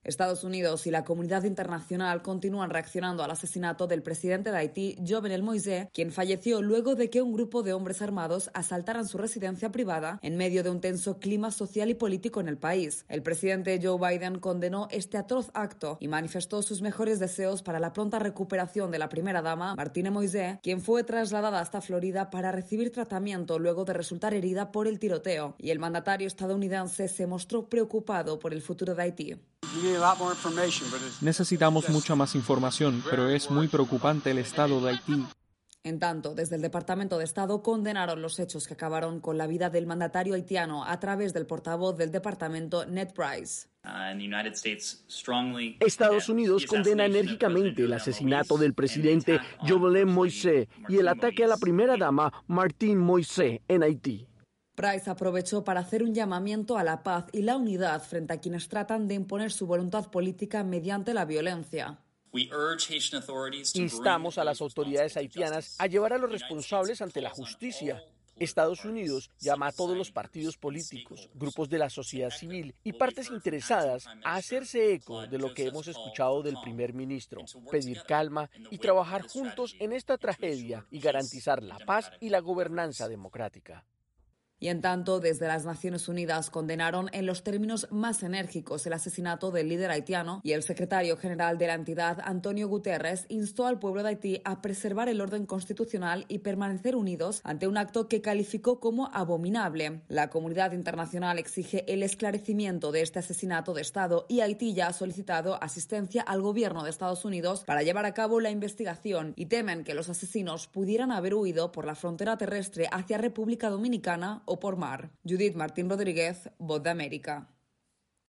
Estados Unidos y la comunidad internacional continúan reaccionando al asesinato del presidente de Haití, Jovenel Moïse, quien falleció luego de que un grupo de hombres armados asaltaran su residencia privada en medio de un tenso clima social y político en el país. El presidente Joe Biden condenó este atroz acto y manifestó sus mejores deseos para la pronta recuperación de la primera dama, Martine Moïse, quien fue trasladada hasta Florida para recibir tratamiento luego de resultar herida por el tiroteo. Y el mandatario estadounidense se mostró preocupado por el futuro de Haití. Necesitamos mucha más información, pero es muy preocupante el estado de Haití. En tanto, desde el Departamento de Estado condenaron los hechos que acabaron con la vida del mandatario haitiano a través del portavoz del departamento, Ned Price. Estados Unidos condena enérgicamente el asesinato del presidente Jovenel Moïse y el ataque a la primera dama, Martine Moïse, en Haití. Price aprovechó para hacer un llamamiento a la paz y la unidad frente a quienes tratan de imponer su voluntad política mediante la violencia. Instamos a las autoridades haitianas a llevar a los responsables ante la justicia. Estados Unidos llama a todos los partidos políticos, grupos de la sociedad civil y partes interesadas a hacerse eco de lo que hemos escuchado del primer ministro, pedir calma y trabajar juntos en esta tragedia y garantizar la paz y la gobernanza democrática. Y en tanto, desde las Naciones Unidas condenaron en los términos más enérgicos el asesinato del líder haitiano y el secretario general de la entidad, Antonio Guterres, instó al pueblo de Haití a preservar el orden constitucional y permanecer unidos ante un acto que calificó como abominable. La comunidad internacional exige el esclarecimiento de este asesinato de Estado y Haití ya ha solicitado asistencia al gobierno de Estados Unidos para llevar a cabo la investigación y temen que los asesinos pudieran haber huido por la frontera terrestre hacia República Dominicana o por mar. Judith Martín Rodríguez, Voz de América.